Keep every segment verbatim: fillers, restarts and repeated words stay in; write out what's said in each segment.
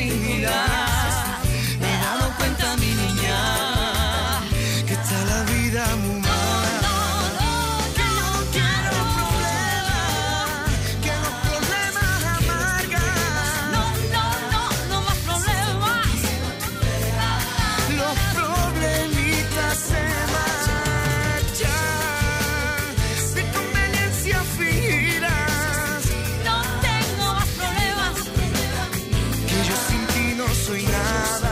vida. Me he dado cuenta, mi niña, que está la vida muy mal. Que no quiero problemas, que los problemas amargan. No, no, no, no más problemas. Los problemitas se marchan de conveniencia fingidas. No tengo más problemas, que yo sin ti no soy nada.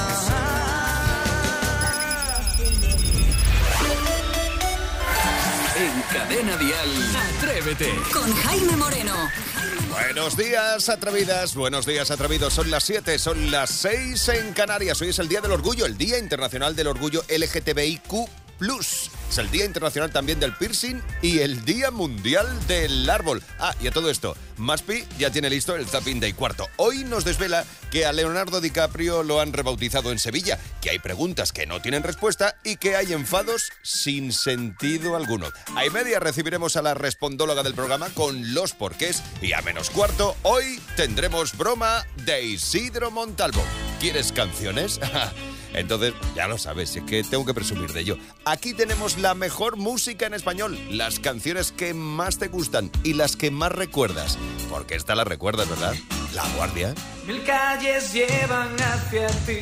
En Cadena Dial, Atrévete. Con Jaime Moreno. Buenos días, atrevidas. Buenos días, atrevidos. Son las siete, son las seis en Canarias. Hoy es el Día del Orgullo, el Día Internacional del Orgullo L G T B I Q plus. Es el Día Internacional también del Piercing y el Día Mundial del Árbol. Ah, y a todo esto, Maspi ya tiene listo el Zapping Day cuarto. Hoy nos desvela que a Leonardo DiCaprio lo han rebautizado en Sevilla, que hay preguntas que no tienen respuesta y que hay enfados sin sentido alguno. A y media recibiremos a la respondóloga del programa con los porqués y a menos cuarto hoy tendremos broma de Isidro Montalvo. ¿Quieres canciones? Entonces, ya lo sabes, es que tengo que presumir de ello. Aquí tenemos la mejor música en español, las canciones que más te gustan y las que más recuerdas. Porque esta la recuerdas, ¿verdad? La Guardia. Mil calles llevan hacia ti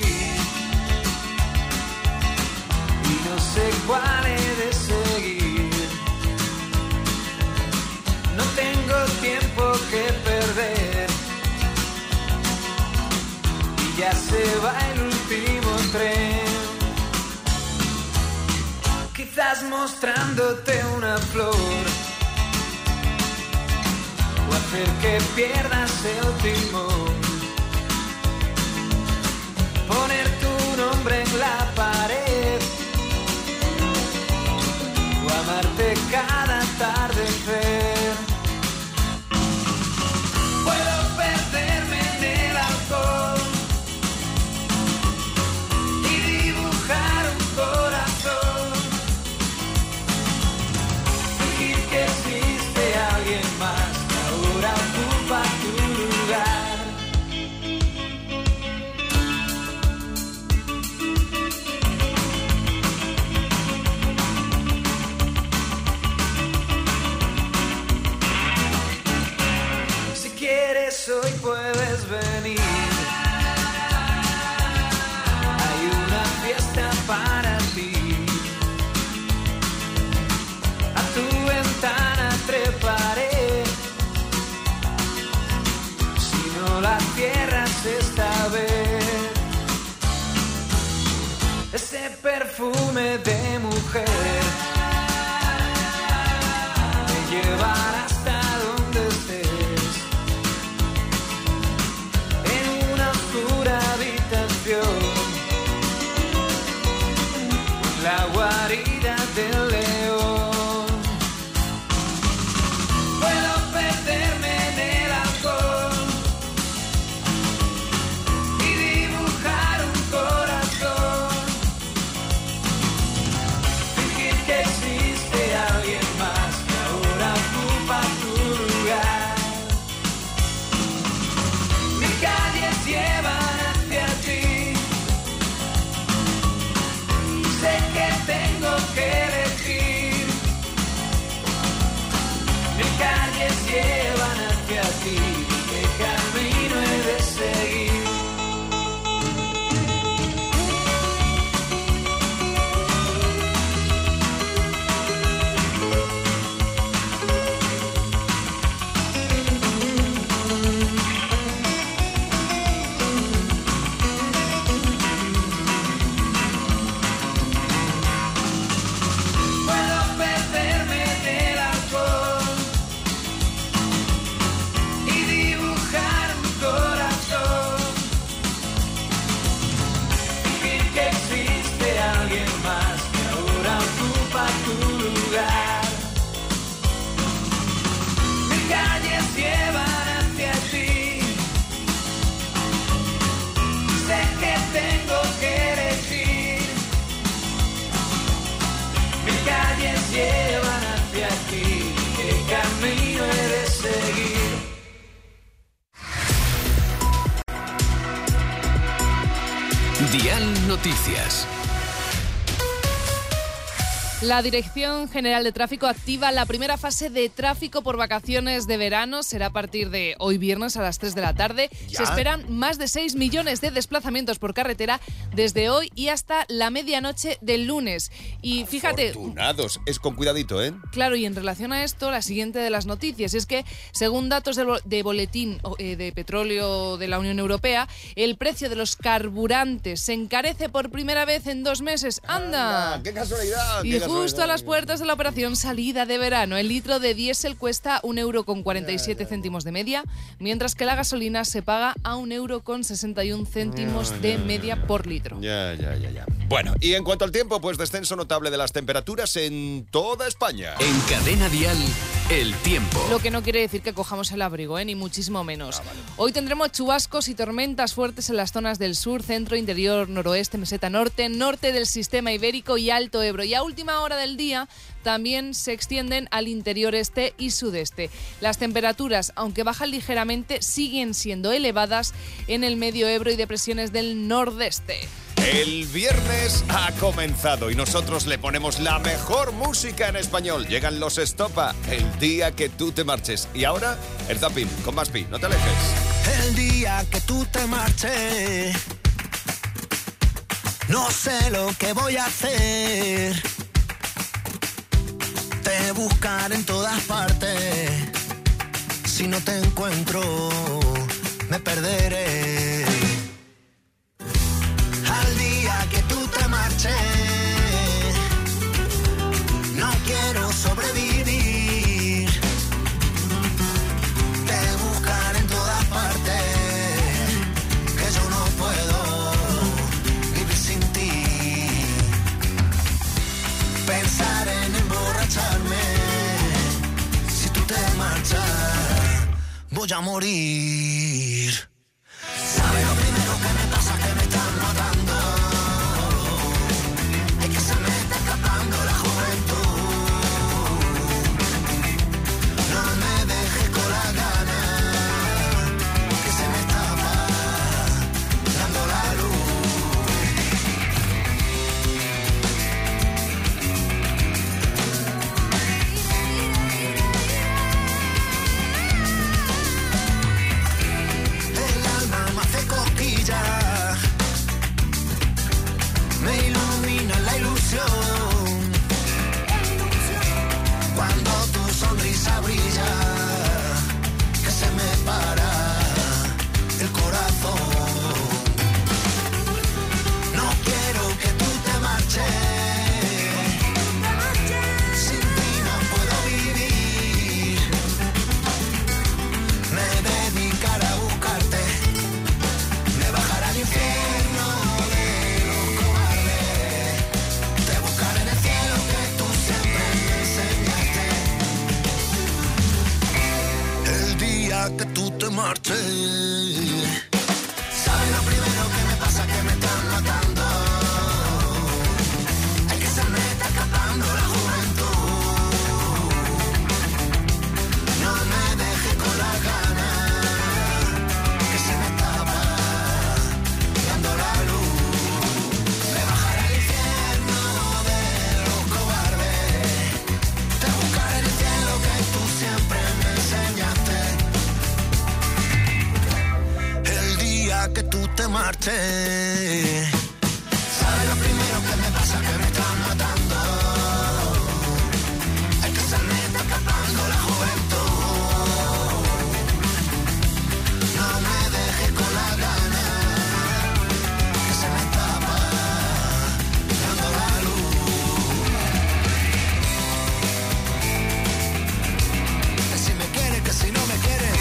y no sé cuál he de seguir. No tengo tiempo que perder y ya se va el último tren. Quizás mostrándote una flor o hacer que pierdas el timón. Poner tu nombre en la pared o amarte cada atardecer. Puedo perderme en el alcohol y dibujar un corazón, fingir que existe alguien más que ahora ocupa tu lugar. Si quieres hoy puedes venir. Hay una fiesta para ti. A tu ventana treparé. Si no la cierras esta vez. Ese perfume de mujer te llevará hasta donde estés. En una oscura habitación, la guarida del león. Puedo perderme en el alcohol y dibujar un corazón, fingir que existe alguien más que ahora ocupa tu lugar. Mis calles llevan hacia ti. Sé que tengo que elegir. Mis calles llevan hacia ti. ¿Qué camino he de seguir? Dial Noticias. La Dirección General de Tráfico activa la primera fase de tráfico por vacaciones de verano. Será a partir de hoy viernes a las tres de la tarde. ¿Ya? Se esperan más de seis millones de desplazamientos por carretera desde hoy y hasta la medianoche del lunes. Y fíjate... Afortunados. Es con cuidadito, ¿eh? Claro, y en relación a esto, la siguiente de las noticias es que, según datos de, de Boletín eh, de Petróleo de la Unión Europea, el precio de los carburantes se encarece por primera vez en dos meses. ¡Anda! ¡Anda! ¡Qué casualidad! Y qué justo casualidad. a las puertas de la operación salida de verano, el litro de diésel cuesta un euro con cuarenta y siete céntimos de media, mientras que la gasolina se paga a un euro con sesenta y un céntimos de media por litro. Ya, ya, ya, ya. Bueno, y en cuanto al tiempo, pues descenso notable de las temperaturas en toda España. En Cadena Dial, el tiempo. Lo que no quiere decir que cojamos el abrigo, ¿eh? Ni muchísimo menos. Ah, vale. Hoy tendremos chubascos y tormentas fuertes en las zonas del sur, centro, interior, noroeste, meseta norte, norte del sistema ibérico y Alto Ebro. Y a última hora del día también se extienden al interior este y sudeste. Las temperaturas, aunque bajan ligeramente, siguen siendo elevadas en el medio Ebro y depresiones del nordeste. El viernes ha comenzado y nosotros le ponemos la mejor música en español. Llegan los Estopa, el día que tú te marches. Y ahora, el zapping con más pi. No te alejes. El día que tú te marches, no sé lo que voy a hacer. Te buscaré en todas partes. Si no te encuentro, me perderé. Al día que tú te marches, no quiero sobrevivir. Te buscaré en todas partes, que yo no puedo vivir sin ti. Pensar en emborracharme, si tú te marchas, voy a morir. ¿Sabes lo primero que me pasa? Que me están matando. Es que se me está escapando la juventud. No me dejes con la gana, que se me escapa dando la me ilumina la ilusión cuando tu sonrisa brilla, que se me para el corazón. No quiero que tú te marches, sin ti no puedo vivir. Me dedicaré a buscarte, me bajaré al infierno de los cobardes. Te buscaré en el cielo que tú siempre me enseñaste. El día que tú te marches, ¿sabes lo primero que me pasa? Que me están matando. Es que se me está escapando la juventud. No me dejes con la gana, que se me escapa dando la luz. Me bajaré al infierno de los cobardes. Te buscaré en el cielo que tú siempre me enseñaste. El día que tú te marches, ¿sabes lo primero que me pasa? Que me están matando. Es que se me está escapando la juventud. No me dejes con la gana, que se me escapa dando la luz. Que si me quieres, que si no me quieres.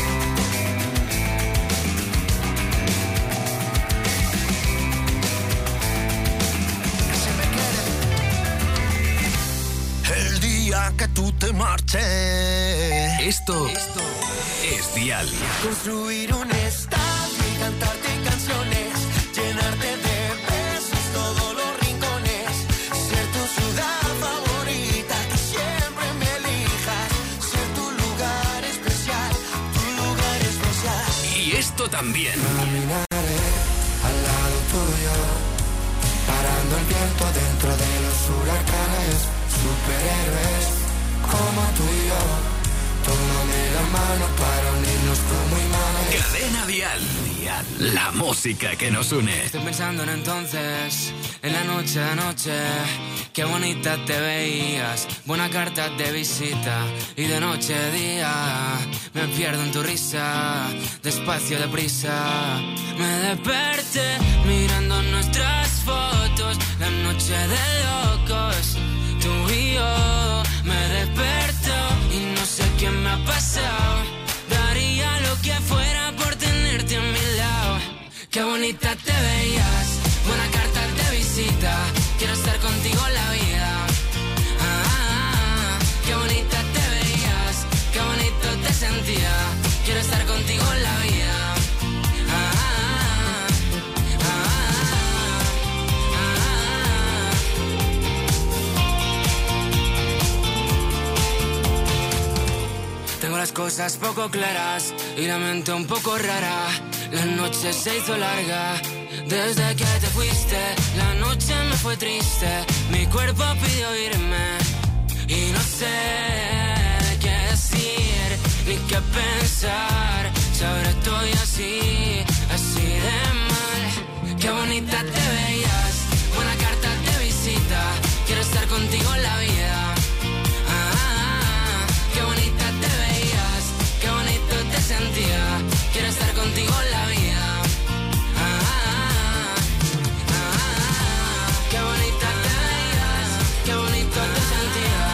Que si me quieres. El día que tú te marches. Esto, esto es Dial. Construir un estadio y cantarte canciones, llenarte de besos todos los rincones, ser tu ciudad favorita, que siempre me elijas, ser tu lugar especial, tu lugar especial. Y esto también. Caminaré al lado tuyo, parando el viento dentro de los huracanes, superhéroes como tú y yo, tómame la mano para unirnos como imanes. Cadena Dial, Dial, la música que nos une. Estoy pensando en entonces, en la noche de anoche, qué bonita te veías, buena carta de visita, y de noche a día me pierdo en tu risa, despacio, deprisa. Me desperté mirando nuestras fotos, la noche de locos, tú y yo. Me desperto y no sé qué me ha pasado, daría lo que fuera por tenerte a mi lado. Qué bonita te veías, buena carta de visita, quiero estar contigo en la vida. Ah, ah, ah, qué bonita te veías, qué bonito te sentía, quiero estar contigo en la vida. Ah, ah, ah, ah, ah. Tengo las cosas poco claras y la mente un poco rara. La noche se hizo larga desde que te fuiste. La noche me fue triste, mi cuerpo pidió irme y no sé qué decir ni qué pensar. Si ahora estoy así, así de mal. Qué bonita te veías, buena carta de visita, quiero estar contigo en la vida. Ah, ah, ah, qué bonita te veías, qué bonito te sentía, quiero estar contigo en la vida. Ah, ah, ah, ah, qué bonita te veías, qué bonito te sentía.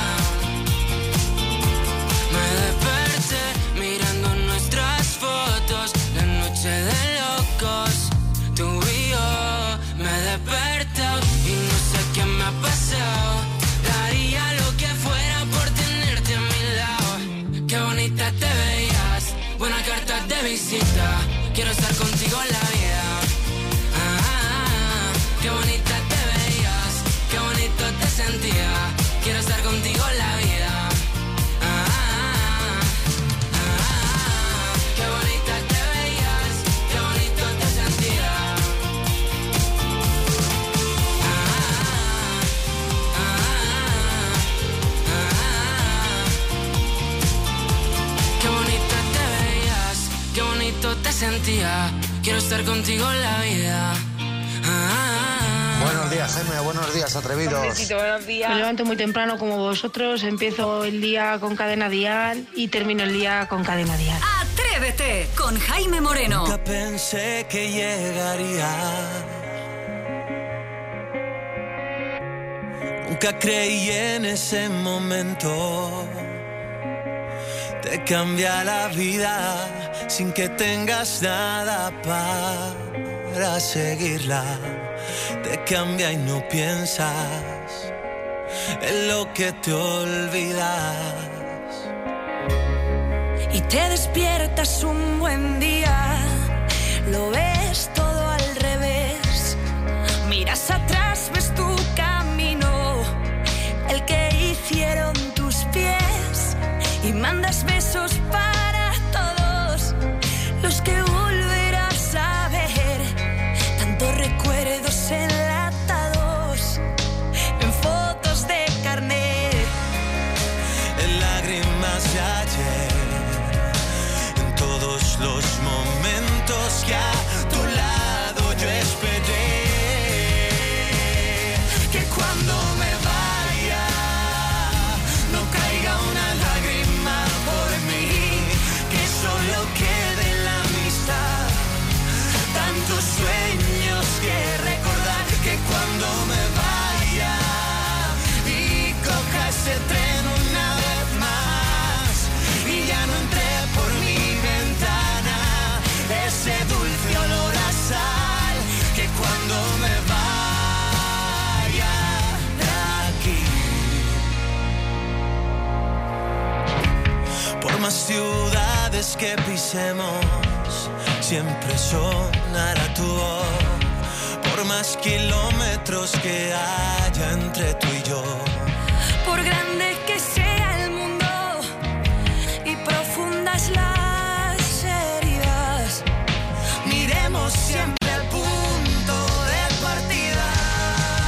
Me desperté mirando nuestras fotos, la noche de locos, tú y yo. Me desperté y no sé qué me ha pasado, daría lo que fuera por tenerte a mi lado. Qué bonita te veías, buena carta de visita, quiero estar contigo en la vida. Ah, ah, ah, qué bonita te veías, qué bonito te sentía, quiero estar contigo en la vida. Ah, ah, ah, ah, qué bonita te veías, qué bonito te sentía. Ah, ah, ah, ah, qué bonita te veías, qué bonito te sentía, quiero estar contigo en la vida. Ah, ah, Buenos días, Jaime. Buenos días, atrevidos. Buenos días. Me levanto muy temprano como vosotros, empiezo el día con Cadena Dial y termino el día con Cadena Dial. Atrévete con Jaime Moreno. Nunca pensé que llegaría, nunca creí en ese momento. Te cambia la vida sin que tengas nada para seguirla. Te cambia y no piensas en lo que te olvidas. Y te despiertas un buen día, lo ves todo al revés. Miras atrás, ves tu camino, el que hicieron tus pies, y mandas besos para todos los que volverás a ver. Tantos recuerdos enlatados en fotos de carnet, en lágrimas de ayer, en todos los momentos que a tu lado yo esperé. Que cuando me vaya no caiga una lágrima por mí, que solo quede la amistad, tantos sueños que recordar. Que cuando me vaya y coja ese tren una vez más y ya no entré por mi ventana, ese dulce olor a sal. Que cuando me vaya de aquí, por más ciudades que pisemos, siempre sonará tu voz. Por más kilómetros que haya entre tú y yo, por grande que sea el mundo y profundas las heridas, miremos siempre al punto de partida.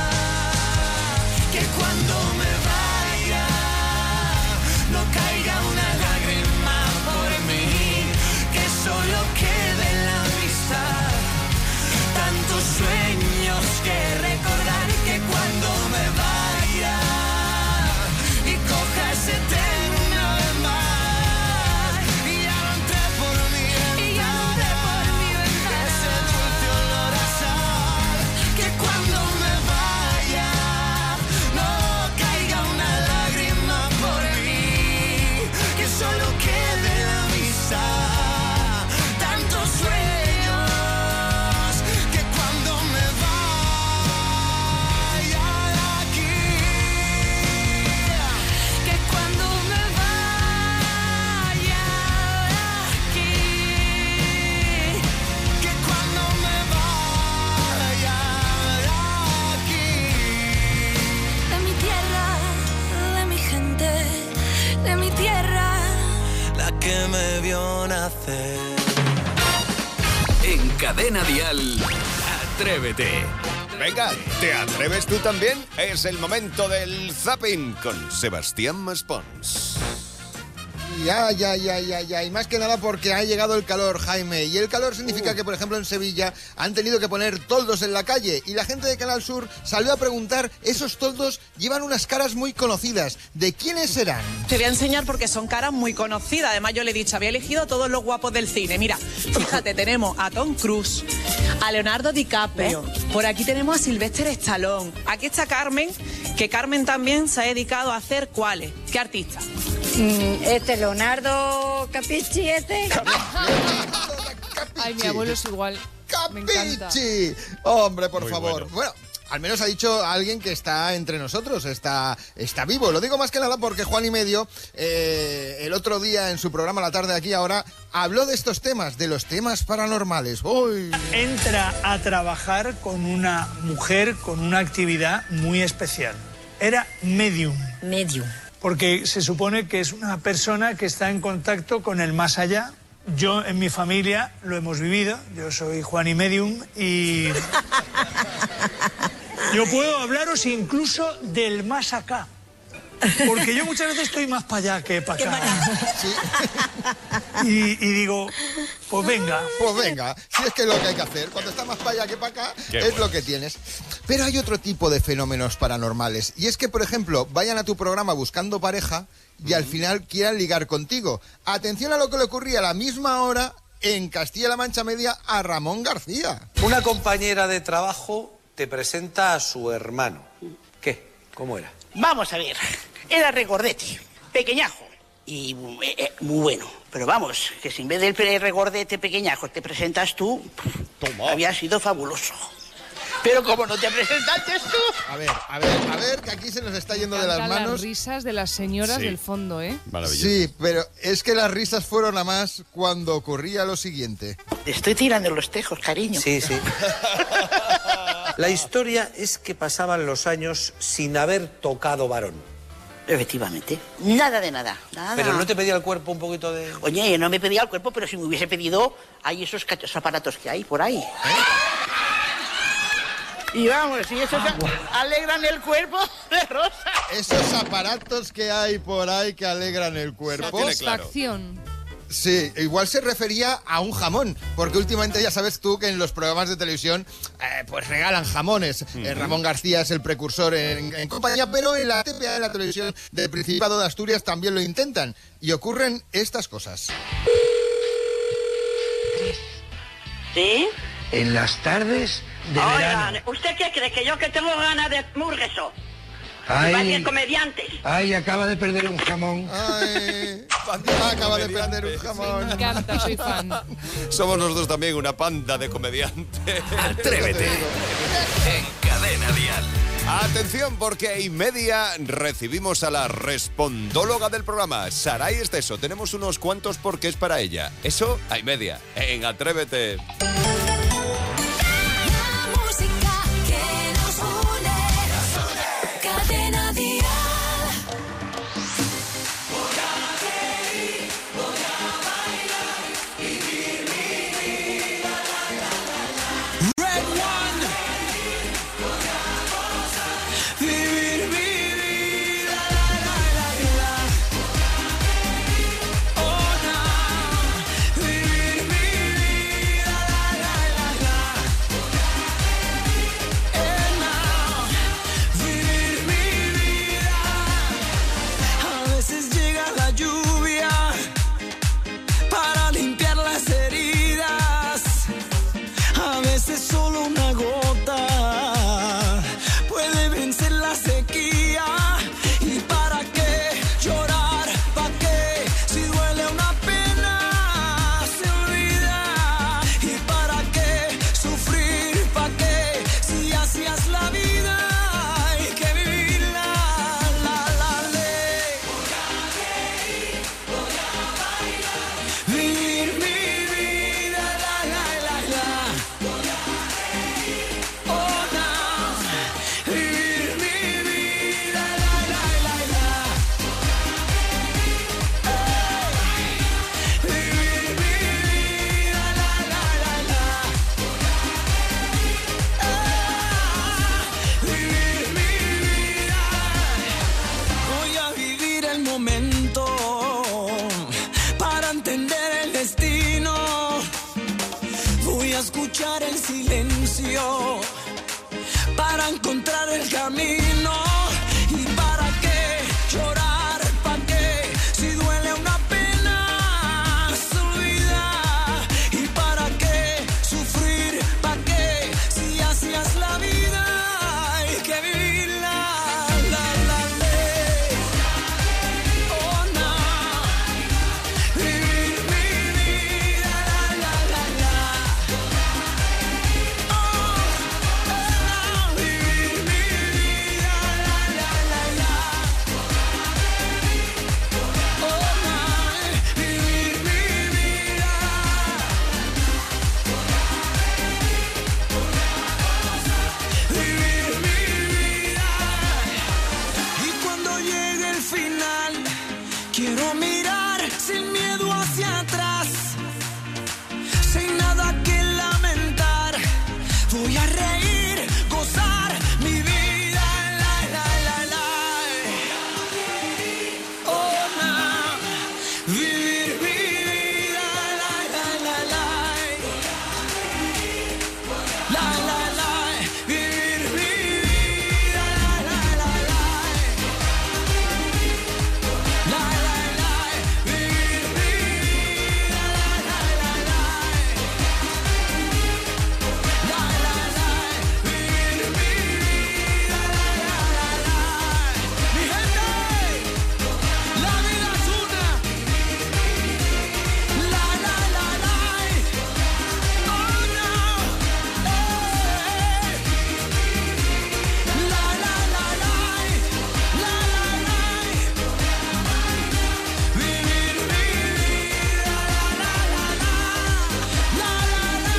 que me vio nacer. En Cadena Dial, Atrévete. Venga, ¿te atreves tú también? Es el momento del zapping con Sebastián Maspons. Ya, ya, ya, ya, ya. Y más que nada porque ha llegado el calor, Jaime. Y el calor significa uh. que, por ejemplo, en Sevilla han tenido que poner toldos en la calle. Y la gente de Canal Sur salió a preguntar, esos toldos llevan unas caras muy conocidas. ¿De quiénes serán? Te voy a enseñar porque son caras muy conocidas. Además, yo le he dicho, había elegido a todos los guapos del cine. Mira, fíjate, tenemos a Tom Cruise, a Leonardo DiCaprio. ¿Eh? Por aquí tenemos a Sylvester Stallone. Aquí está Carmen, que Carmen también se ha dedicado a hacer ¿cuáles? ¿Qué artista? Mm, este Leonardo Capichi, este. Ay, mi abuelo es igual. Capichi. Hombre, por Muy favor. Bueno. bueno. Al menos ha dicho alguien que está entre nosotros, está, está vivo. Lo digo más que nada porque Juan y Medio, eh, el otro día en su programa La Tarde Aquí Ahora, habló de estos temas, de los temas paranormales. ¡Uy! Entra a trabajar con una mujer con una actividad muy especial. Era medium. Medium. Porque se supone que es una persona que está en contacto con el más allá. Yo en mi familia lo hemos vivido. Yo soy Juan y Medium y yo puedo hablaros incluso del más acá. Porque yo muchas veces estoy más para allá que para acá. ¿Sí? Y, y digo, pues venga. Pues venga, si es que es lo que hay que hacer. Cuando está más para allá que para acá, Qué es bueno. lo que tienes. Pero hay otro tipo de fenómenos paranormales. Y es que, por ejemplo, vayan a tu programa buscando pareja y al final quieran ligar contigo. Atención a lo que le ocurría a la misma hora en Castilla-La Mancha Media a Ramón García. Una compañera de trabajo te presenta a su hermano. ¿Qué? ¿Cómo era? Vamos a ver, era regordete, pequeñajo y eh, eh, muy bueno. Pero vamos, que si en vez del regordete pequeñajo te presentas tú, Toma. había sido fabuloso. Pero como no te presentaste tú... A ver, a ver, a ver, que aquí se nos está yendo de las manos. Las risas de las señoras sí. del fondo, ¿eh? Maravilloso. Sí, pero es que las risas fueron a más cuando ocurría lo siguiente. Te estoy tirando los tejos, cariño. Sí, sí. La historia es que pasaban los años sin haber tocado varón. Efectivamente. Nada de nada, nada. Pero ¿no te pedía el cuerpo un poquito de...? Oye, no me pedía el cuerpo, pero si me hubiese pedido, hay esos cachos aparatos que hay por ahí. ¿Eh? Y vamos, y esos alegran el cuerpo de rosa. Esos aparatos que hay por ahí que alegran el cuerpo. Satisfacción. Sí, igual se refería a un jamón, porque últimamente ya sabes tú que en los programas de televisión eh, pues regalan jamones. Uh-huh. eh, Ramón García es el precursor en, en compañía, pero en la T P A, en la televisión del Principado de Asturias, también lo intentan. Y ocurren estas cosas. ¿Sí? En las tardes de Oigan, verano. ¿usted qué cree? ¿Que yo que tengo ganas de murgueso? Ay, comediantes. Ay, acaba de perder un jamón. Ay, acaba de perder un jamón. Me encanta, soy fan. Somos nosotros también una panda de comediantes. Atrévete. En Cadena Dial. Atención, porque y media recibimos a la respondóloga del programa, Saray Esteso. Tenemos unos cuantos porque es para ella. Eso, a y media. En Atrévete. esperar en silencio para encontrar el camino. ¿Y para qué llorar? ¿Para qué? Si duele una pena, se olvida. ¿Y para qué sufrir? ¿Para qué? Si así es la vida, hay que vivirla. La, la, ley. Oh, no. Vivir mi vida. La, la, la, la. Oh, oh, vivir mi vida. La, la, la, la. Oh, no. Vivir mi vida. Vivir mi vida. Y cuando llegue el final, quiero mirar sin miedo hacia atrás, sin nada que lamentar. Voy a reír, gozar mi vida. La, la, la, la. Oh, no. Vivir mi vida. La, la, la, la. La, la, la. Vivir mi vida. La, la, la, la. La, la, la. Vivir mi vida. La, la, la, la. La, la, la. Vivir mi vida. La, la, la, la. Mi gente, la vida es una. La, la, la, la. Oh, no. Eh. La, la, la, la. La, la, la. Vivir mi vida. La, la, la, la. La, la, la.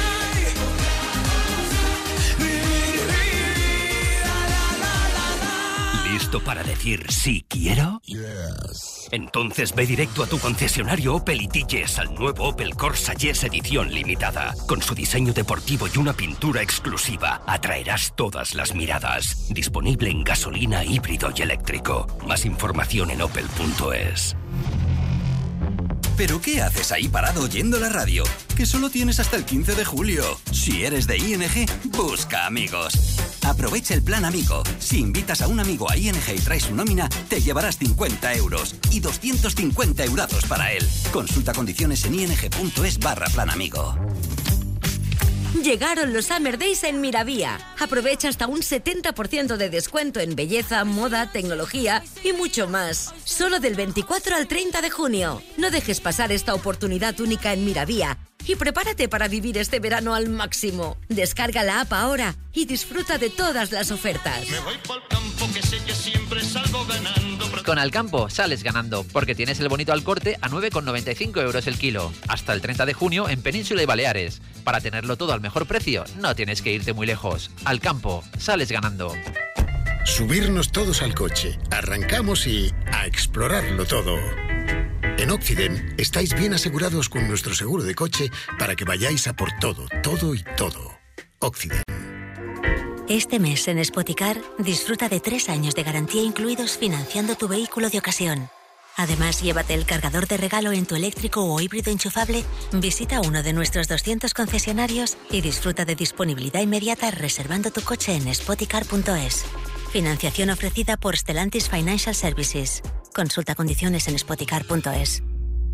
Vivir mi vida. La, la, la, la. ¿Listo para decir sí quiero? Entonces ve directo a tu concesionario Opel y di yes al nuevo Opel Corsa Yes edición limitada. Con su diseño deportivo y una pintura exclusiva, atraerás todas las miradas. Disponible en gasolina, híbrido y eléctrico. Más información en opel punto es. ¿Pero qué haces ahí parado oyendo la radio? Que solo tienes hasta el quince de julio. Si eres de I N G, busca amigos. Aprovecha el plan Amigo. Si invitas a un amigo a I N G y traes su nómina, te llevarás cincuenta euros y doscientos cincuenta eurazos para él. Consulta condiciones en ing.es barra plan amigo. Llegaron los Summer Days en Miravía. Aprovecha hasta un setenta por ciento de descuento en belleza, moda, tecnología y mucho más. Solo del veinticuatro al treinta de junio. No dejes pasar esta oportunidad única en Miravía y prepárate para vivir este verano al máximo. Descarga la app ahora y disfruta de todas las ofertas. Me voy pa'l campo que sé que siempre salgo ganando. Con Alcampo sales ganando, porque tienes el bonito al corte a nueve con noventa y cinco euros el kilo. Hasta el treinta de junio en Península y Baleares. Para tenerlo todo al mejor precio, no tienes que irte muy lejos. Alcampo, sales ganando. Subirnos todos al coche, arrancamos y a explorarlo todo. En Occident estáis bien asegurados con nuestro seguro de coche para que vayáis a por todo, todo y todo. Occident. Este mes en Spoticar disfruta de tres años de garantía incluidos financiando tu vehículo de ocasión. Además, llévate el cargador de regalo en tu eléctrico o híbrido enchufable, visita uno de nuestros doscientos concesionarios y disfruta de disponibilidad inmediata reservando tu coche en spoticar punto es. Financiación ofrecida por Stellantis Financial Services. Consulta condiciones en spoticar punto es.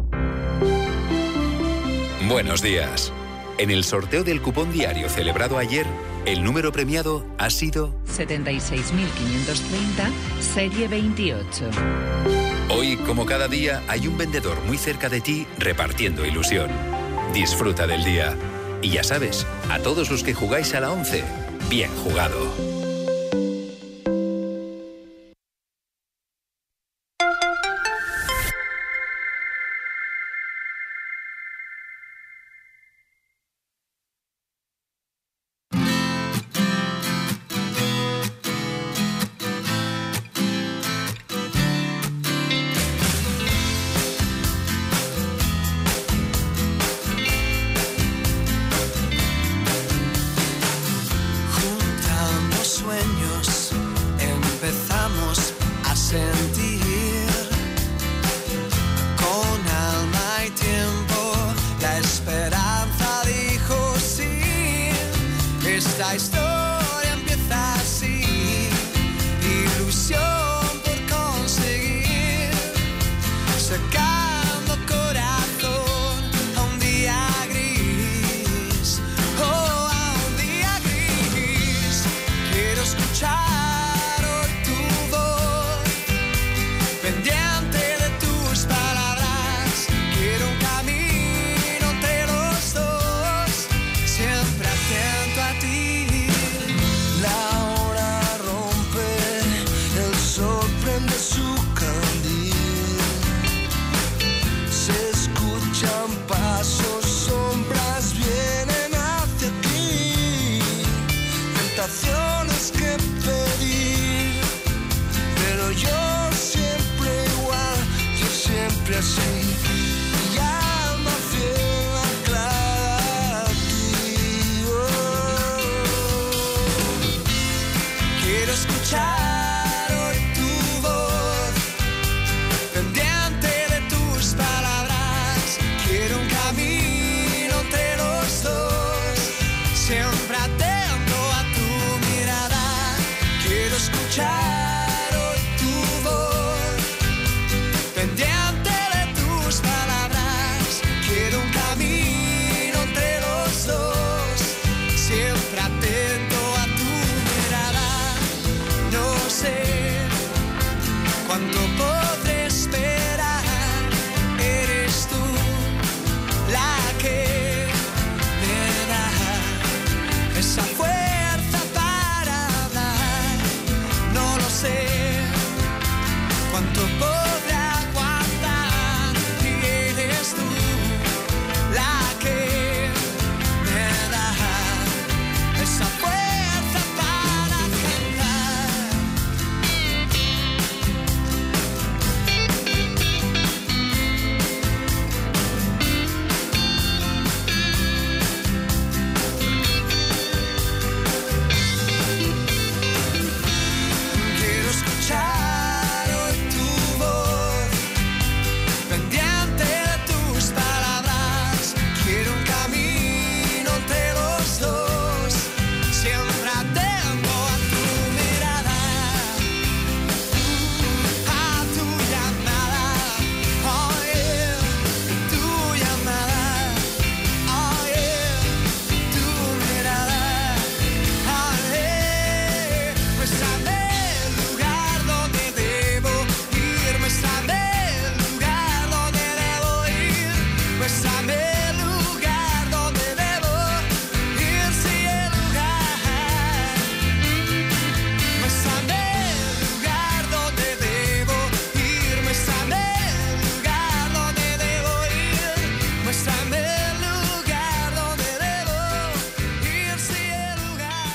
Buenos días. En el sorteo del cupón diario celebrado ayer, el número premiado ha sido setenta y seis mil quinientos treinta, serie veintiocho. Hoy, como cada día, hay un vendedor muy cerca de ti repartiendo ilusión. Disfruta del día. Y ya sabes, a todos los que jugáis a la once, bien jugado. Juntamos Esta historia empieza así, ilusión por conseguir, sacando corazón a un día gris, oh, a un día gris. Quiero escuchar hoy tu voz, pendiente de tus palabras. Quiero un camino entre los dos, siempre atento a ti. La hora rompe, el sol prende su candil. Se escuchan pasos, sombras vienen hacia aquí. Tentaciones que pedir, pero yo siempre igual, yo siempre así. Mi alma fiel anclada a ti. Oh. Quiero escuchar hoy tu voz, pendiente de tus palabras. Quiero un camino entre los dos, siempre atento a tu mirada. Quiero escuchar hoy tu voz, pendiente de tus palabras. Quiero un camino entre los dos, siempre atento a tu mirada. No sé cuánto podré esperar, eres tú la que me da esa fuerza para hablar. No lo sé cuánto podré aguantar, y eres tú la que me da esa fuerza para cantar. Quiero escuchar hoy tu voz, pendiente de tus palabras. Quiero un camino entre los dos, siempre atento a tu mirada, a tu llamada. Oh yeah, tu llamada. Oh yeah, tu mirada. Oh yeah, muéstrame el lugar donde debo ir, muéstrame el lugar donde debo ir, muéstrame el lugar donde debo ir, sí, el lugar. Muéstrame el lugar donde debo ir, muéstrame el lugar donde debo ir, muéstrame el lugar donde debo ir, sí, el lugar.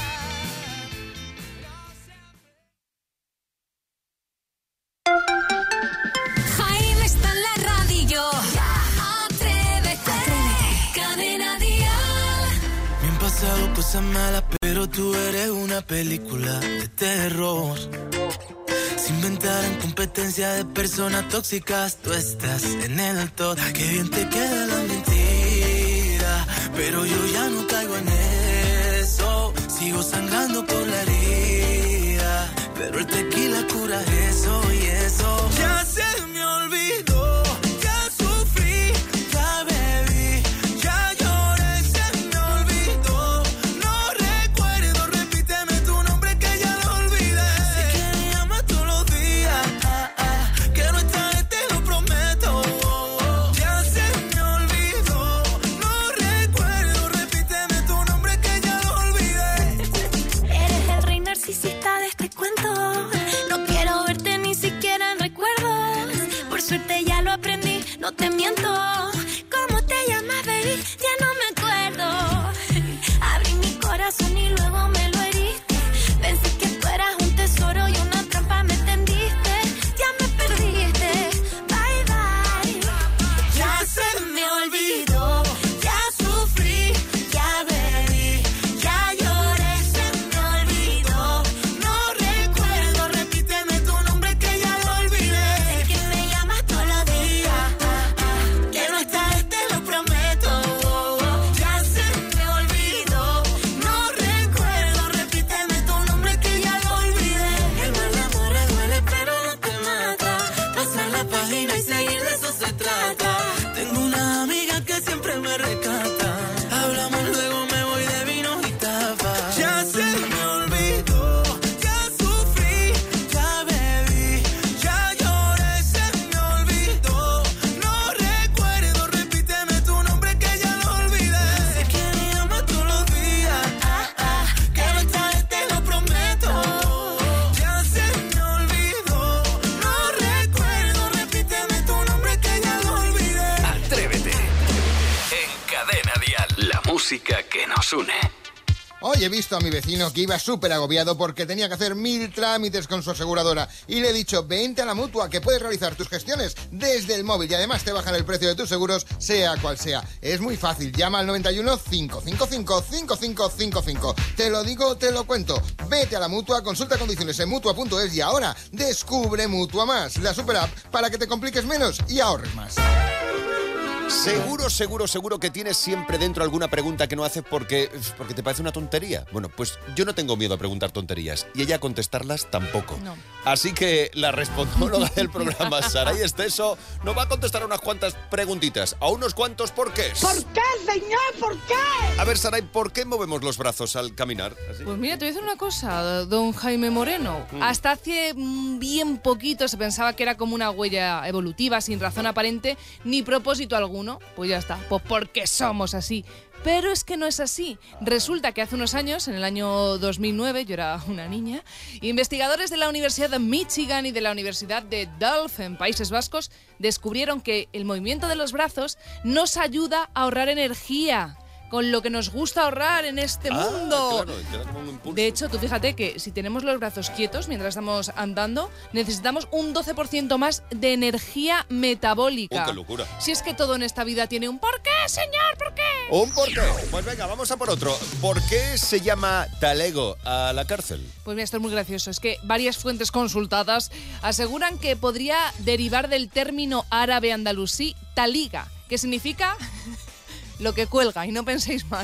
Jaime está en la radio. Atrévete. Cadena Dial. Me han pasado cosas malas, pero tú eres una película de terror. Se inventaron competencia de personas tóxicas, tú estás en el top. Qué bien te queda la mentira, pero yo ya no caigo en eso. Sigo sangrando por la herida, pero el tequila cura eso y eso. Ya se me olvidó, ya sufrí, ya bebí, ya lloré, se me olvidó. No recuerdo, repíteme tu nombre que ya lo olvidé. Sé que me llamas todos los días, ah, ah, que no estaré, te lo prometo. Ya se me olvidó, no recuerdo, repíteme tu nombre que ya lo olvidé. Eres nos une. Hoy he visto a mi vecino que iba súper agobiado porque tenía que hacer mil trámites con su aseguradora y le he dicho, vente a la Mutua, que puedes realizar tus gestiones desde el móvil y además te bajan el precio de tus seguros, sea cual sea. Es muy fácil, llama al noventa y uno, cinco cinco cinco, cinco cinco cinco cinco. Te lo digo, te lo cuento. Vete a la Mutua, consulta condiciones en mutua punto es y ahora descubre Mutua Más, la super app para que te compliques menos y ahorres más. Seguro, seguro, seguro que tienes siempre dentro alguna pregunta que no haces porque, porque te parece una tontería. Bueno, pues yo no tengo miedo a preguntar tonterías y ella a contestarlas tampoco. No. Así que la respondóloga del programa, Saray Esteso, nos va a contestar a unas cuantas preguntitas, a unos cuantos porqués. ¿Por qué, señor? ¿Por qué? A ver, Saray, ¿por qué movemos los brazos al caminar? ¿Así? Pues mira, te voy a decir una cosa, don Jaime Moreno. Mm. Hasta hace bien poquito se pensaba que era como una huella evolutiva, sin razón aparente ni propósito alguno. Pues ya está, pues porque somos así. Pero es que no es así. Resulta que hace unos años, en el año dos mil nueve, yo era una niña, investigadores de la Universidad de Michigan y de la Universidad de Delft, en Países Vascos, descubrieron que el movimiento de los brazos nos ayuda a ahorrar energía, con lo que nos gusta ahorrar en este ah, mundo. Claro, te da como un impulso. De hecho, tú fíjate que si tenemos los brazos quietos mientras estamos andando, necesitamos un doce por ciento más de energía metabólica. ¡Oh, qué locura! Si es que todo en esta vida tiene un porqué, señor, ¿por qué? ¿Un porqué? Pues venga, vamos a por otro. ¿Por qué se llama talego a la cárcel? Pues mira, esto es muy gracioso. Es que varias fuentes consultadas aseguran que podría derivar del término árabe andalusí taliga, que significa... lo que cuelga, y no penséis mal.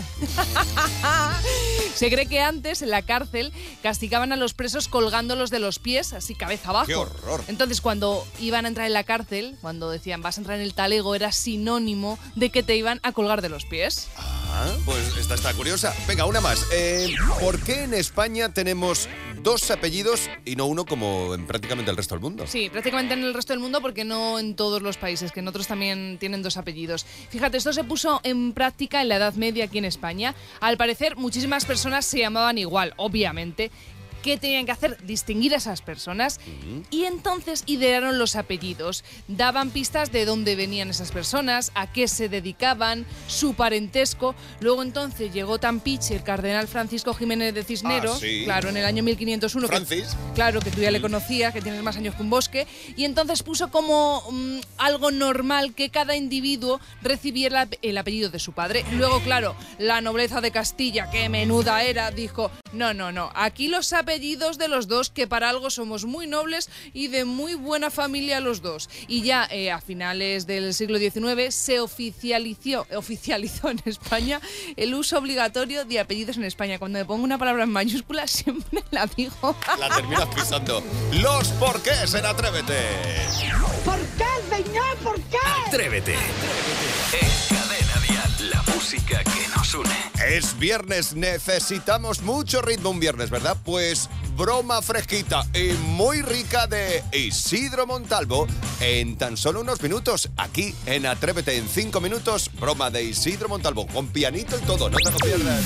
Se cree que antes, en la cárcel, castigaban a los presos colgándolos de los pies, así cabeza abajo. ¡Qué horror! Entonces, cuando iban a entrar en la cárcel, cuando decían vas a entrar en el talego, era sinónimo de que te iban a colgar de los pies. Ah, pues esta está curiosa. Venga, una más. Eh, ¿Por qué en España tenemos dos apellidos y no uno como en prácticamente el resto del mundo? Sí, prácticamente en el resto del mundo, porque no en todos los países, que en otros también tienen dos apellidos. Fíjate, esto se puso en práctica en la Edad Media aquí en España. Al parecer, muchísimas personas se llamaban igual, obviamente. ¿Qué tenían que hacer? Distinguir a esas personas. Uh-huh. Y entonces idearon los apellidos. Daban pistas de dónde venían esas personas, a qué se dedicaban, su parentesco. Luego entonces llegó Tampiche el cardenal Francisco Jiménez de Cisneros, ah, ¿sí? Claro, en el año mil quinientos uno. Francis. Que, claro, que tú ya le conocías, que tienes más años que un bosque. Y entonces puso como um, algo normal que cada individuo recibiera el apellido de su padre. Luego, claro, la nobleza de Castilla, que menuda era, dijo, no, no, no, aquí los apellidos de los dos, que para algo somos muy nobles y de muy buena familia los dos. Y ya eh, a finales del siglo diecinueve se oficializó, oficializó en España el uso obligatorio de apellidos en España. Cuando me pongo una palabra en mayúsculas siempre la digo. La terminas pisando. Los porqués en Atrévete. ¿Por qué, señor? ¿Por qué? Atrévete. En Cadena Dial, la música que nos une. Es viernes, necesitamos mucho ritmo un viernes, ¿verdad? Pues broma fresquita y muy rica de Isidro Montalvo en tan solo unos minutos. Aquí en Atrévete, en cinco minutos, broma de Isidro Montalvo, con pianito y todo, no te lo pierdas.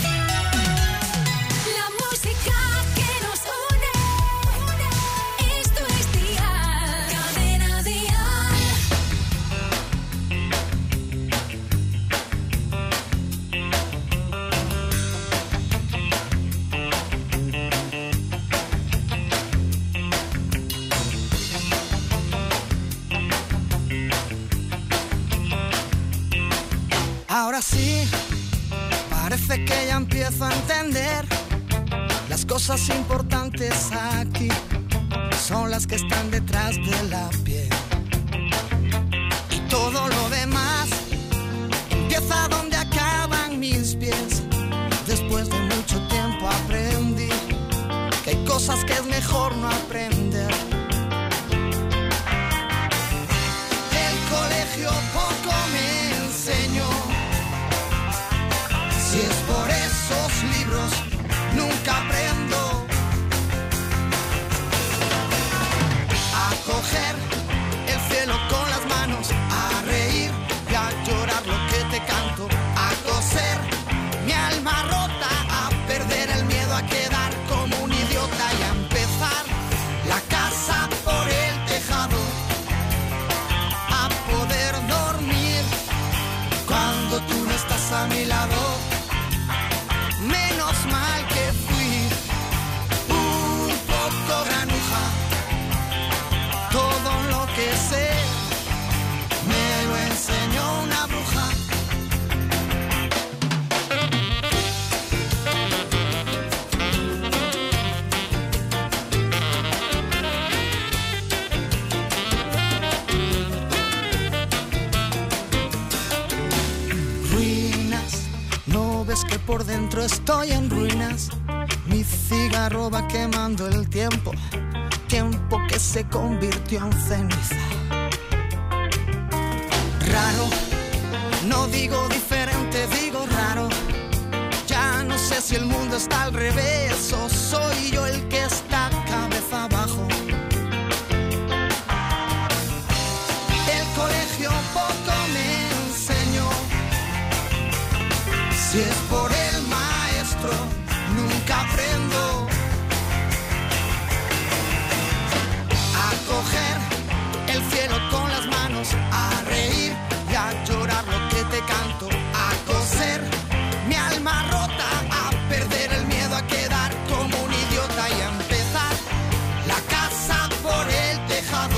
La música que nos une, esto es Dial, Cadena Dial. Ahora sí, parece que ya empiezo a entender. Las cosas importantes aquí son las que están detrás de la piel. Y todo lo demás empieza donde acaban mis pies. Después de mucho tiempo aprendí que hay cosas que es mejor no aprender. El colegio poco me enseñó. Si es por esos libros, nunca aprendo a coger el cielo con las manos, a reír y a llorar lo que te canto, a coser mi alma rota, a perder el miedo a quedar como un idiota y a empezar por dentro estoy en ruinas. Mi cigarro va quemando el tiempo, tiempo que se convirtió en ceniza. Raro, no digo diferente, digo raro. Ya no sé si el mundo está al revés o soy yo el que está cabeza abajo. El colegio poco me enseñó. Si es por el maestro, nunca aprendo a coger el cielo con las manos, a reír y a llorar lo que te canto, a coser mi alma rota, a perder el miedo a quedar como un idiota y a empezar la casa por el tejado,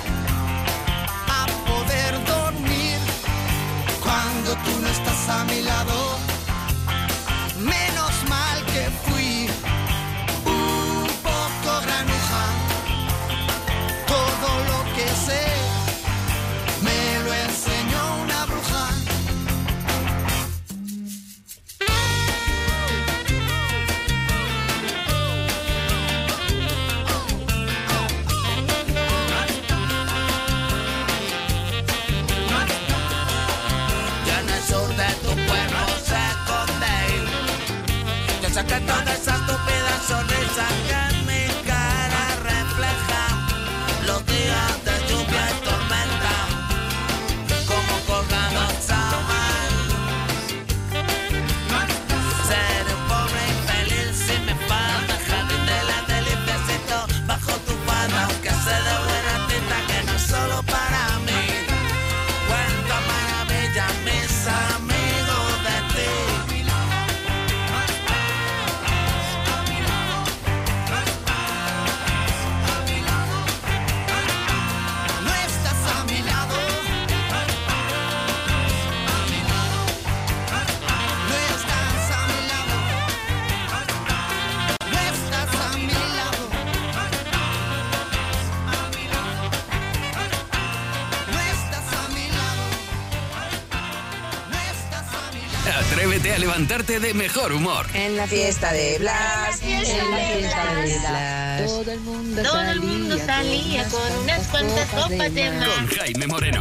a poder dormir cuando tú no estás a mi lado. Menos mal que fui un poco granuja, todo lo que sé me lo enseñó una bruja. Ya en el sur de tu pueblo se esconde. Yo sé que toda esa estúpida sonrisa que en mi cara refleja los días de lluvia y tormenta, como colgados a mal. Seré un pobre infeliz si me falta el jardín de la deliciecito bajo tu falda, aunque sé de buena tinta que no es solo para mí. Cuento maravillas mis amigos de ti. No estás a mi lado, no estás a mi lado, no estás a mi lado, no estás a mi lado, no estás a mi lado. Atrévete a levantarte de mejor humor. En la fiesta de Blas, en la fiesta de Blas, todo el mundo Todo el mundo salía con unas cuantas copas de más. Con Jaime Moreno.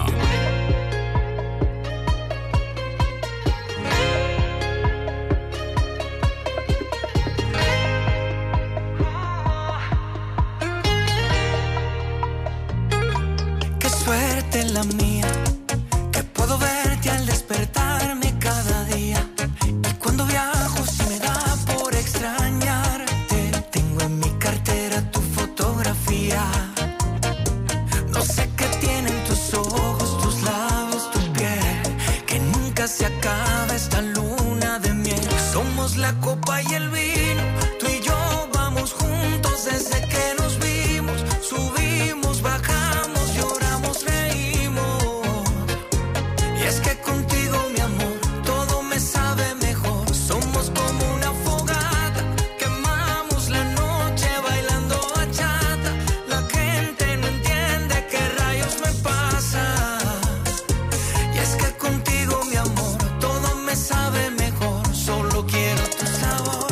Qué suerte la mía, que puedo verte al despertarme cada día. Y cuando viajo si me da por extrañarte, tengo en mi cartera tu fotografía. No sé qué tienen tus ojos, tus labios, tu piel, que nunca se acaba esta luna de miel. Somos la copa y el vino, tú y yo vamos juntos desde que nos vimos. Subimos, bajamos, lloramos, reímos. Y es que contigo, mi amor, todo me sabe mejor. Somos como una fogata, quemamos la noche bailando bachata. La gente no entiende qué rayos me pasa. Y es que contigo, mi amor, todo me sabe mejor. Solo quiero tu sabor.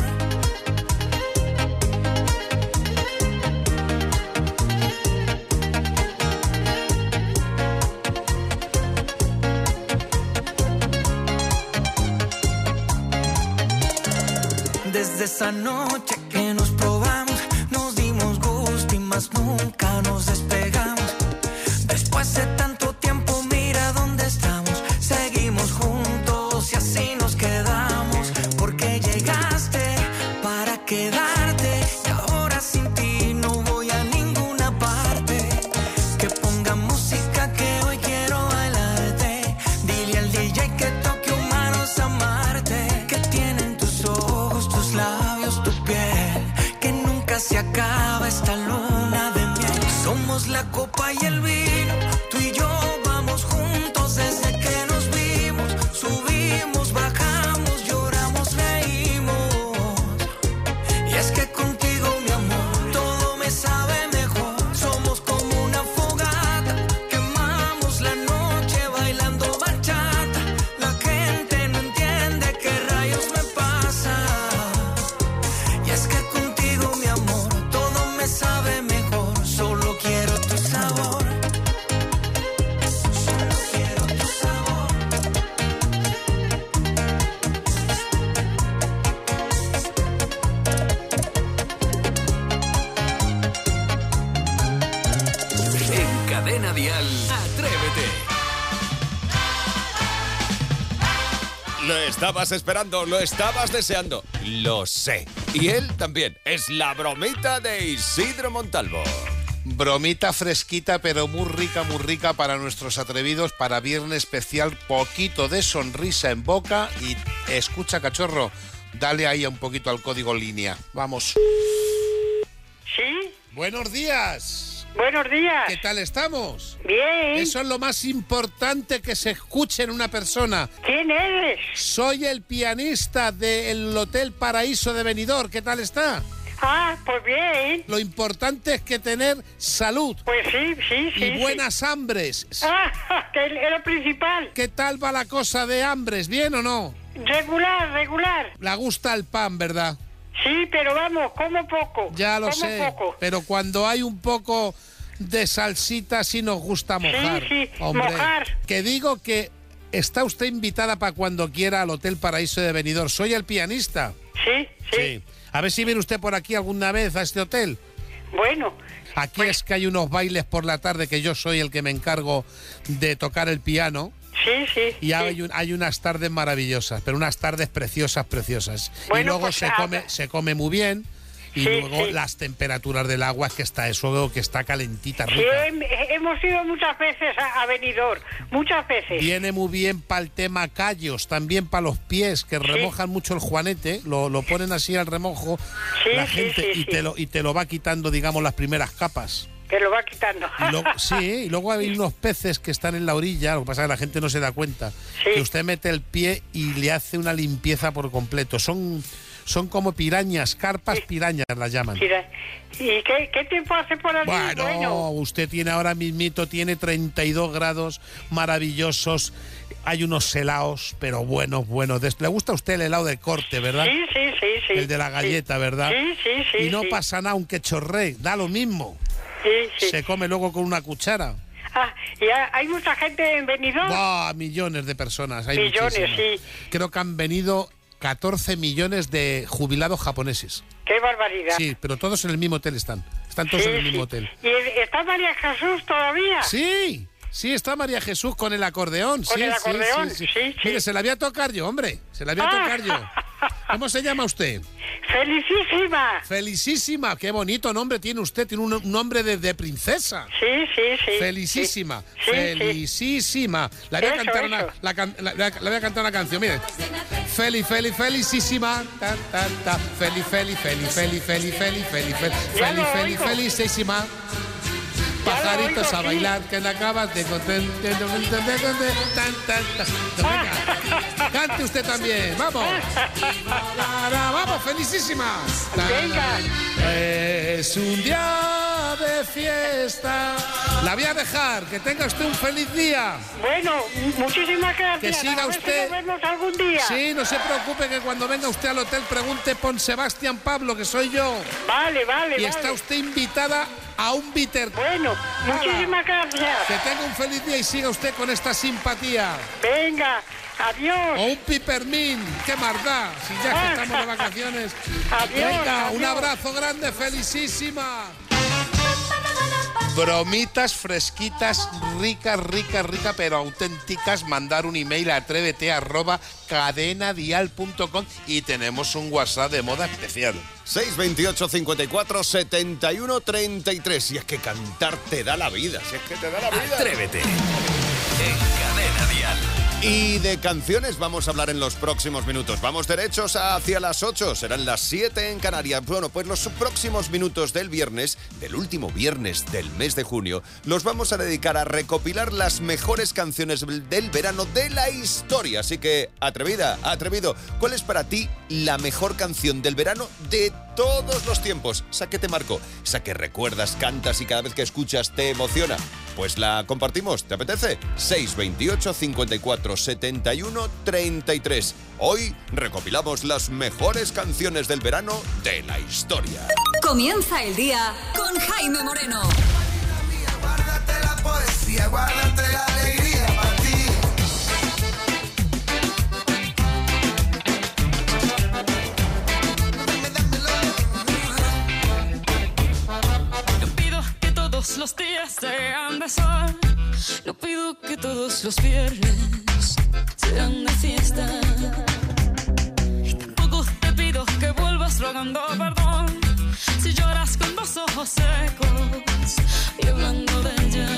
Desde esa noche que nos probamos, nos dimos gusto y más nunca nos despegamos. Después de tanto tiempo, mira dónde estamos. Seguimos juntos y así nos quedamos. Porque llegaste para quedarte y ahora sin ti no voy a ninguna parte. Que ponga música que hoy quiero bailarte. Dile al D J que toque humanos amarte. Que tienen tus ojos, tus labios, tu piel, que nunca se acaba esta luna de miel. Somos la copa y el vino, tú y yo vamos juntos desde que nos vimos. Subimos, bajamos, lloramos, reímos. Y es que contigo, mi amor, todo me sabe mejor. Somos como una fogata, quemamos la noche bailando bachata. La gente no entiende qué rayos me pasa. Dial, Atrévete. Lo estabas esperando, lo estabas deseando, lo sé. Y él también, es la bromita de Isidro Montalvo. Bromita fresquita, pero muy rica, muy rica para nuestros atrevidos, para viernes especial, poquito de sonrisa en boca y escucha, cachorro, dale ahí un poquito al código línea. Vamos. ¿Sí? Buenos días. Buenos días. ¿Qué tal estamos? Bien. Eso es lo más importante que se escuche en una persona. ¿Quién eres? Soy el pianista del Hotel Paraíso de Benidorm. ¿Qué tal está? Ah, pues bien. Lo importante es que tener salud. Pues sí, sí, sí. Y buenas sí. hambres. Ah, que es lo principal. ¿Qué tal va la cosa de hambres? ¿Bien o no? Regular, regular. Le gusta el pan, ¿verdad? Sí, pero vamos, como poco. Ya lo como sé, poco. pero cuando hay un poco de salsita sí nos gusta mojar. Sí, sí, hombre. mojar. Que digo que está usted invitada para cuando quiera al Hotel Paraíso de Benidorm. Soy el pianista. Sí, sí. Sí. A ver si viene usted por aquí alguna vez a este hotel. Bueno. Aquí pues... es que hay unos bailes por la tarde que yo soy el que me encargo de tocar el piano. Sí, sí. Y hay, un, hay unas tardes maravillosas, pero unas tardes preciosas, preciosas. Bueno, y luego pues, se come se come muy bien. Y sí, luego sí. las temperaturas del agua, es que está eso, que está calentita, rica. Sí, hemos ido muchas veces a, a Benidorm, muchas veces. Viene muy bien para el tema callos, también para los pies, que sí. remojan mucho el juanete, lo, lo ponen así al remojo sí, la sí, gente sí, y, sí. Te lo, y te lo va quitando, digamos, las primeras capas. Te lo va quitando. Y luego, sí, y luego hay unos peces que están en la orilla, lo que pasa es que la gente no se da cuenta, sí. que usted mete el pie y le hace una limpieza por completo. Son... Son como pirañas, carpas pirañas las llaman. ¿Y qué, qué tiempo hace por allí? Bueno, bueno, usted tiene ahora mismito, tiene treinta y dos grados maravillosos. Hay unos helados, pero buenos, buenos. ¿Le gusta a usted el helado de corte, verdad? Sí, sí, sí, sí. El de la galleta, sí. ¿verdad? Sí, sí, sí. Y no sí. pasa nada, aunque chorree, da lo mismo. Sí, sí. Se come luego con una cuchara. Ah, ¿y hay mucha gente en Benidorm? ¡Bah! Millones de personas. Hay millones, muchísimas. sí. Creo que han venido catorce millones de jubilados japoneses. ¡Qué barbaridad! Sí, pero todos en el mismo hotel están. Están todos sí, en el mismo sí. hotel. ¿Y está María Jesús todavía? Sí, sí, está María Jesús con el acordeón. ¿Con sí, el acordeón? Sí, sí, sí. sí, sí. Mire, se la voy a tocar yo, hombre. Se la voy a ah. tocar yo. ¿Cómo se llama usted? Felicísima. Felicísima. Qué bonito nombre tiene usted. Tiene un, un nombre de, de princesa. Sí, sí, sí. Felicísima. Sí, Felicísima. Sí. La voy a eso, cantar eso. una, la, can, la, la, la voy a cantar una canción. Mire. Feli, feli, felicísima. Ta, ta, ta. Feli, feli, feli, feli, feli, feli, feli, feli, feli, feli, felicísima. Pajaritos a bailar, que la acabas de contar. Cante usted también, vamos. Vamos, felicísima. Venga. Es un día de fiesta. La voy a dejar, que tenga usted un feliz día. Bueno, muchísimas gracias. Que siga a ver usted. Si nos vemos algún día. Sí, no se preocupe, que cuando venga usted al hotel pregunte por Sebastián Pablo, que soy yo. Vale, vale, Y vale. está usted invitada a un bitter. Bueno, muchísimas gracias. Que tenga un feliz día y siga usted con esta simpatía. Venga, adiós. O un pipermín, qué maldad, si ya que estamos de vacaciones. Adiós, Venga, adiós. un abrazo grande, felicísima. Bromitas fresquitas, ricas, ricas, ricas, pero auténticas. Mandar un email a atrévete arroba cadenadial punto com y tenemos un WhatsApp de moda especial. seis veintiocho, cincuenta y cuatro, setenta y uno, treinta y tres. Si es que cantar te da la vida, si es que te da la vida. Atrévete. En Cadena Dial. Y de canciones vamos a hablar en los próximos minutos. Vamos derechos hacia las ocho, serán las siete en Canarias. Bueno, pues los próximos minutos del viernes, del último viernes del mes de junio, los vamos a dedicar a recopilar las mejores canciones del verano de la historia. Así que, atrevida, atrevido, ¿cuál es para ti la mejor canción del verano de todos los tiempos? Esa que te marcó, esa que recuerdas, cantas y cada vez que escuchas te emociona. Pues la compartimos, ¿te apetece? seis veintiocho, cincuenta y cuatro, setenta y uno, treinta y tres. Hoy recopilamos las mejores canciones del verano de la historia. Comienza el día con Jaime Moreno. Guárdate la poesía, guárdate la alegría para ti. Yo pido que todos los días sean de sol. Yo pido que todos los viernes sean de fiesta. Y tampoco te pido que vuelvas rogando perdón si lloras con los ojos secos y hablando de ella.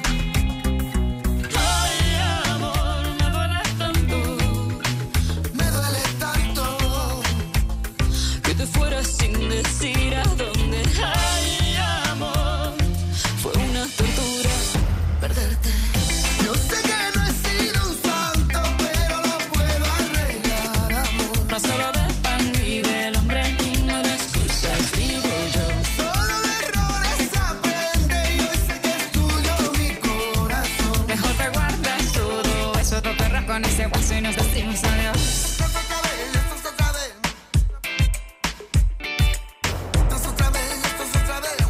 Ay, amor, me duele tanto, me duele tanto que te fueras sin decir a dónde. Ay, amor, fue una tortura perderte. Yo sé que no he sido un santo, pero lo puedo arreglar, amor. No solo de pan vive el hombre y no de excusas vivo yo. Solo de errores aprende y hoy sé que es tuyo mi corazón. Mejor te guardas todo eso, te perras con ese guaso y nos decimos adiós. Esto es otra vez, esto es otra vez. Esto es otra vez, esto es otra vez.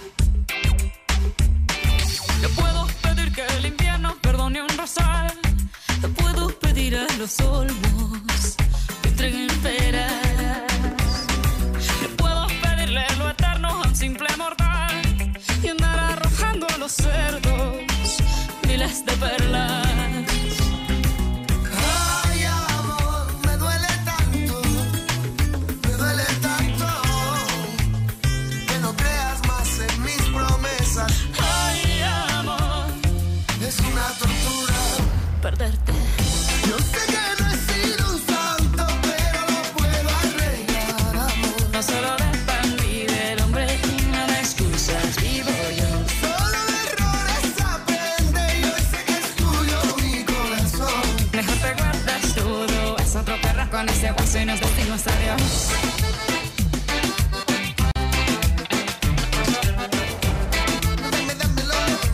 Yo puedo pedir que el invierno perdone un rosal. Yo puedo pedir a los olmos que entreguen peras. Yo puedo pedirle lo eterno a un simple mortal y andar arrojando a los cerdos miles de perlas. Ay, amor, me duele tanto, me duele tanto que no creas más en mis promesas. Ay, amor, Es una tortura perderte. Yo sé que no he sido un santo, pero lo puedo arreglar, amor. No solo de pan vive el hombre y no de excusas vivo yo. Solo de errores aprende y hoy sé que es tuyo mi corazón. Mejor te guardas todo, es otro perro con ese guaso y nos decimos adiós. Dame, dámelo.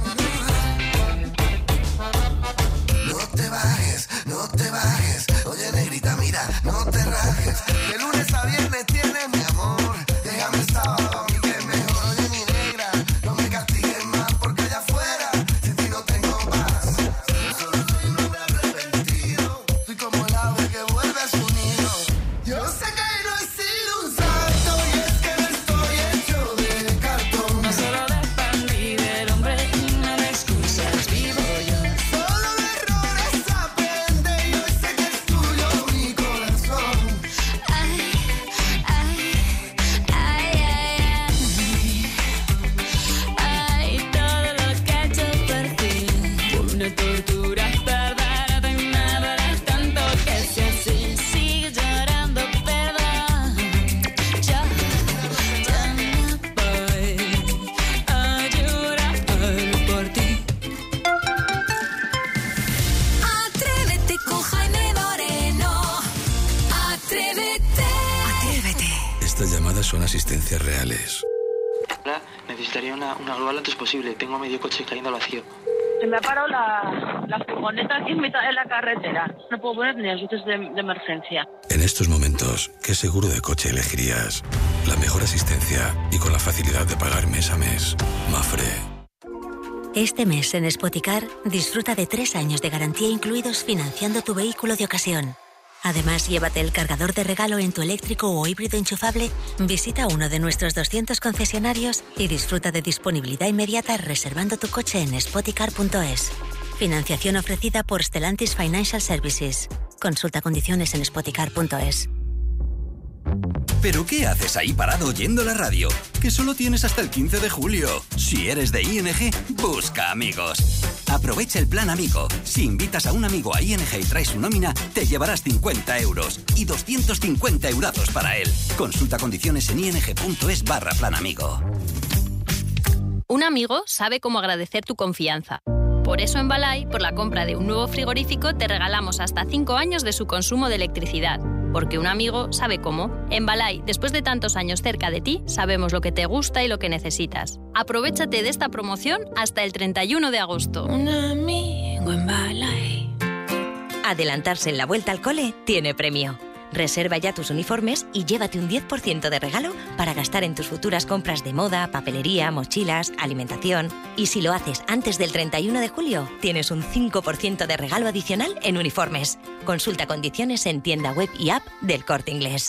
No te bajes, no te bajes. Oye, negrita, mira, no te rajes. De lunes a viernes tienes mi amor. Déjame el sábado a mí que es mejor. Oye, mi negra, no me castigues más porque allá afuera sin ti no tengo paz. Yo solo soy un hombre arrepentido. Soy como el ave que vuelve a su nido. Yo sé que no he sido un santo y es que no estoy hecho de cartón. No solo de pan vive el hombre y no de excusas vivo yo. Solo de errores aprende y hoy sé que es tuyo mi corazón. Ay, ay, ay, ay, ay, ay, todo lo que he hecho por ti fue una tortura perderte y me duele tanto que si así sigue llorando perdón. Yo ya no voy a llorar por ti. Atrévete con Jaime Moreno. Atrévete. Atrévete. Estas llamadas son asistencias reales. Hola, necesitaría una, una grúa lo antes posible. Tengo medio coche cayendo al vacío. Se me ha parado la, la furgoneta aquí en mitad de la carretera. No puedo poner ni las luces de, de emergencia. En estos momentos, ¿qué seguro de coche elegirías? La mejor asistencia y con la facilidad de pagar mes a mes. Mafre. Este mes en Spoticar disfruta de tres años de garantía incluidos financiando tu vehículo de ocasión. Además, llévate el cargador de regalo en tu eléctrico o híbrido enchufable, visita uno de nuestros doscientos concesionarios y disfruta de disponibilidad inmediata reservando tu coche en spoticar punto es. Financiación ofrecida por Stellantis Financial Services. Consulta condiciones en spoticar punto es. ¿Pero qué haces ahí parado oyendo la radio? Que solo tienes hasta el quince de julio. Si eres de I N G, busca amigos. Aprovecha el plan amigo. Si invitas a un amigo a I N G y traes su nómina, te llevarás cincuenta euros y doscientos cincuenta eurazos para él. Consulta condiciones en ing.es barra plan amigo. Un amigo sabe cómo agradecer tu confianza. Por eso en Balay, por la compra de un nuevo frigorífico, te regalamos hasta cinco años de su consumo de electricidad. Porque un amigo sabe cómo. En Balay, después de tantos años cerca de ti, sabemos lo que te gusta y lo que necesitas. Aprovéchate de esta promoción hasta el treinta y uno de agosto. Un amigo en Balay. Adelantarse en la vuelta al cole tiene premio. Reserva ya tus uniformes y llévate un diez por ciento de regalo para gastar en tus futuras compras de moda, papelería, mochilas, alimentación. Y si lo haces antes del treinta y uno de julio, tienes un cinco por ciento de regalo adicional en uniformes. Consulta condiciones en tienda web y app del Corte Inglés.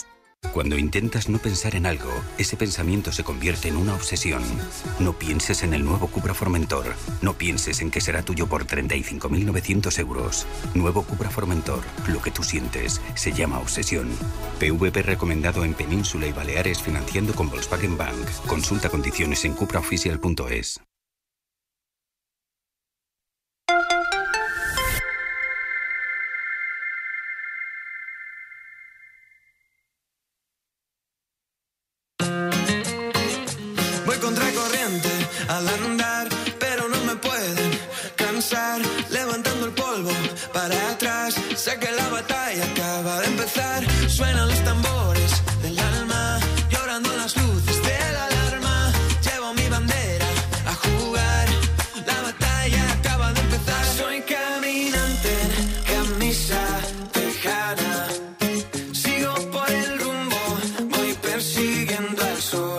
Cuando intentas no pensar en algo, ese pensamiento se convierte en una obsesión. No pienses en el nuevo Cupra Formentor. No pienses en que será tuyo por treinta y cinco mil novecientos euros. Nuevo Cupra Formentor. Lo que tú sientes se llama obsesión. P V P recomendado en Península y Baleares financiando con Volkswagen Bank. Consulta condiciones en cupraoficial punto es. Al andar, pero no me pueden cansar, levantando el polvo para atrás. Sé que la batalla acaba de empezar. Suenan los tambores del alma, llorando las luces de la alarma. Llevo mi bandera a jugar, la batalla acaba de empezar. Soy caminante en camisa tejana, sigo por el rumbo, voy persiguiendo al sol.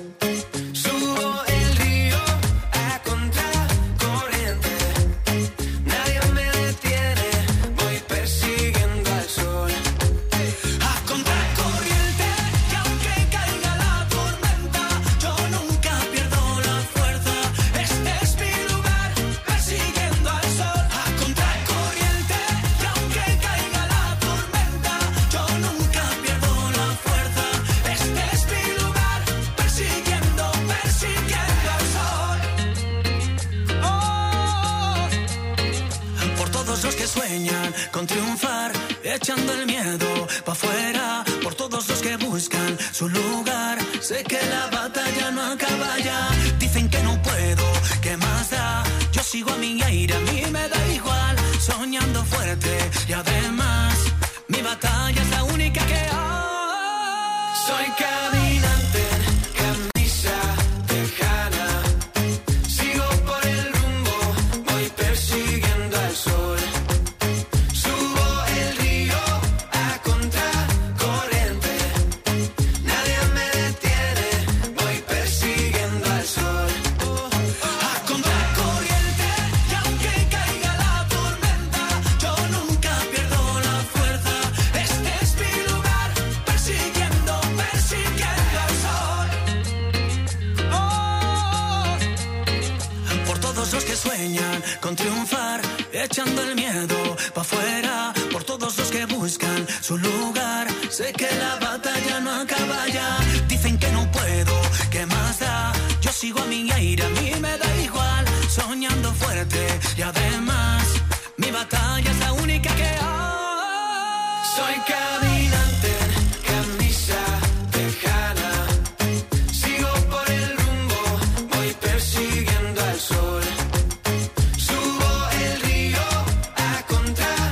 Con triunfar, echando el miedo pa' afuera, por todos los que buscan su lugar. Sé que la batalla no acaba ya. Dicen que no puedo, ¿qué más da? Yo sigo a mi aire, a mí me da igual. Soñando fuerte y además mi batalla es la única que hay. Soy caminante en camisa tejana, sigo por el rumbo, voy persiguiendo al sol. Con triunfar, echando el miedo pa' afuera, por todos los que buscan su lugar. Sé que la batalla no acaba ya. Dicen que no puedo, ¿qué más da? Yo sigo a mi aire, a mí me da igual. Soñando fuerte y además mi batalla es la única que hay. Soy caminante en camisa tejana, sigo por el rumbo, voy persiguiendo al sol.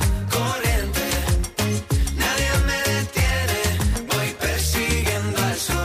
Al sol.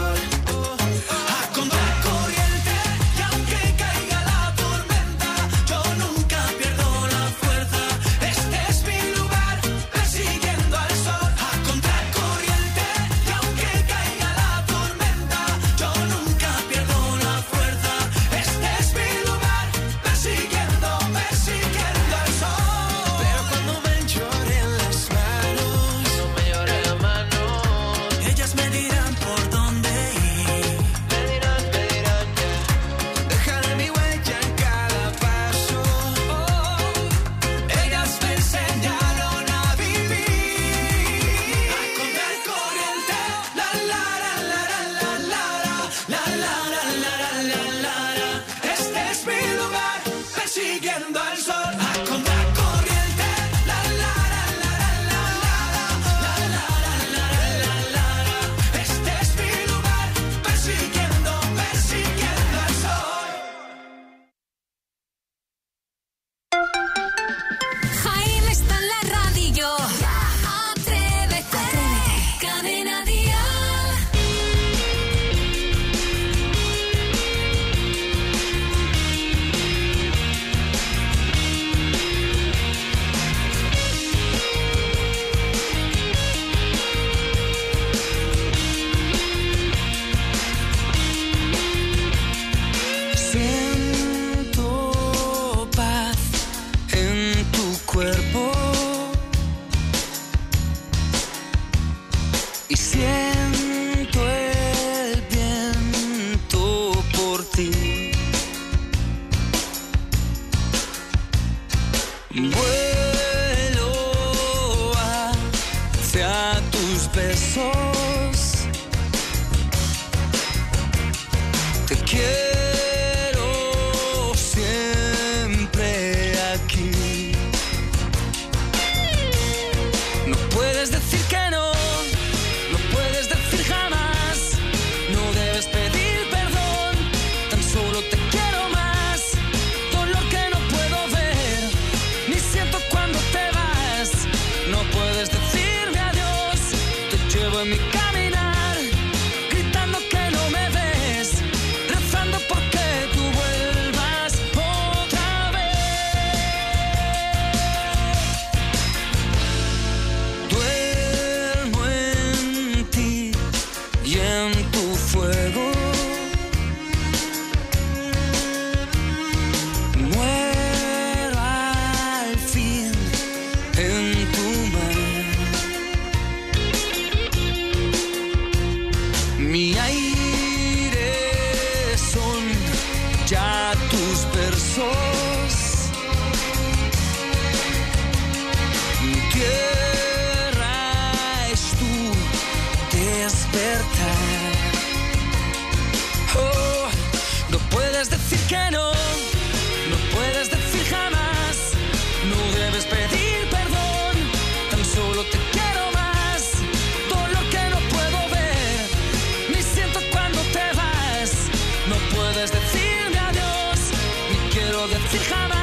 Te quiero siempre aquí. No puedes decir que no, no puedes decir jamás. No debes pedir perdón, tan solo te quiero más. Dolor que no puedo ver, ni siento cuando te vas. No puedes decirme adiós, te llevo en mi caminar, gritando que no me ves, rezando porque tú vuelvas otra vez. Duermo en ti y en tu fuego. Muero al fin en tu mar. Mi aire son ya tus versos. Mi tierra es tu despertar. Oh, no puedes decir que no, no puedes decir jamás. No debes pedir perdón, tan solo te quiero más. Dolor que no puedo ver, ni siento cuando te vas. No puedes decirme adiós, ni quiero decir jamás.